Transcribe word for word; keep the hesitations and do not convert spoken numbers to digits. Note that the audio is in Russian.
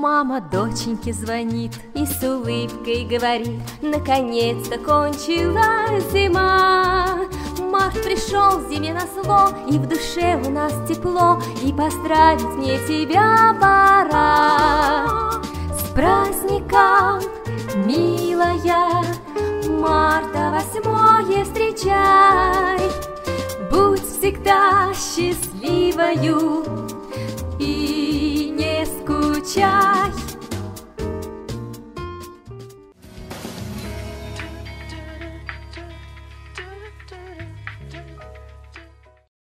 Мама доченьке звонит и с улыбкой говорит: наконец-то кончилась зима. Март пришел зиме на зло, и в душе у нас тепло, и поздравить мне тебя пора. С праздником, милая, марта восьмое встречай. Будь всегда счастливою и